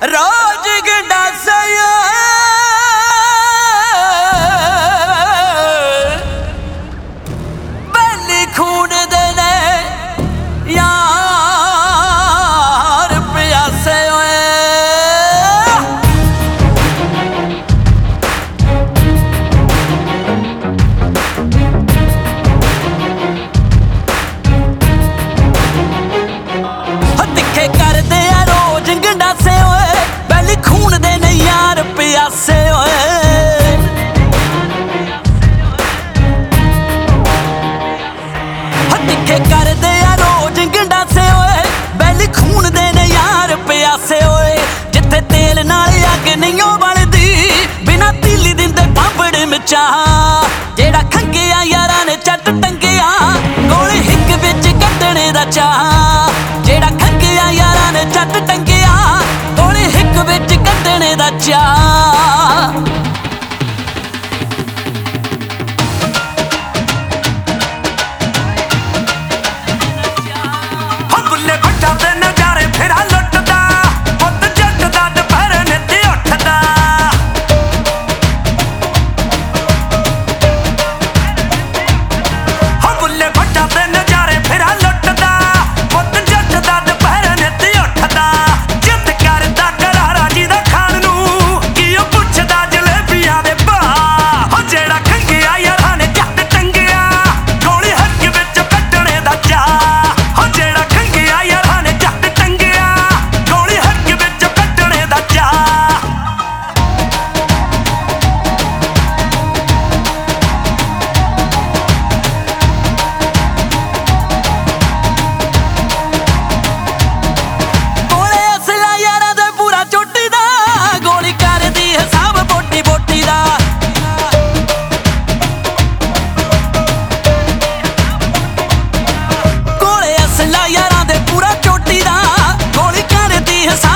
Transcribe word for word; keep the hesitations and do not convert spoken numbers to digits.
रोज गंडासा बैली खून देने यार प्यासे होए दिखे करदे आ रोज गंडासे होए बैली खून देने यार प्यासे होए दिखे करदे आ रोज गंडासे होए बैली खून देने यार प्यासे होए जिथे तेल नाल अग नहीं बनदी बिना तीली दिंदे पापड़ मचा जेड़ा खंगिया यारा ने चट टंगिया गोली हिक विच कड्डणे दा चाह जेड़ा खंगिया यारा ने चट टंगिया गोली हिक विच कड्डणे दा चाह यारां दे पूरा चोटी दा गोली करदी